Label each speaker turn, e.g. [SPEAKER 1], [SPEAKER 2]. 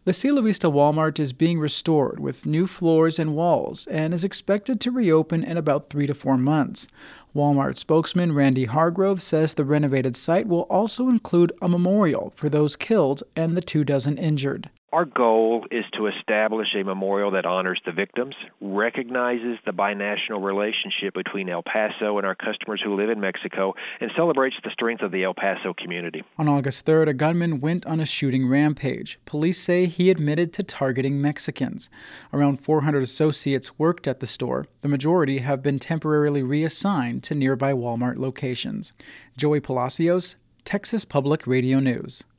[SPEAKER 1] The Sila Vista Walmart is being restored with new floors and walls and is expected to reopen in about 3 to 4 months. Walmart spokesman Randy Hargrove says the renovated site will also include a memorial for those killed and the 24 injured.
[SPEAKER 2] Our goal is to establish a memorial that honors the victims, recognizes the binational relationship between El Paso and our customers who live in Mexico, and celebrates the strength of the El Paso community.
[SPEAKER 1] On August 3rd, a gunman went on a shooting rampage. Police say he admitted to targeting Mexicans. Around 400 associates worked at the store. The majority have been temporarily reassigned to nearby Walmart locations. Joey Palacios, Texas Public Radio News.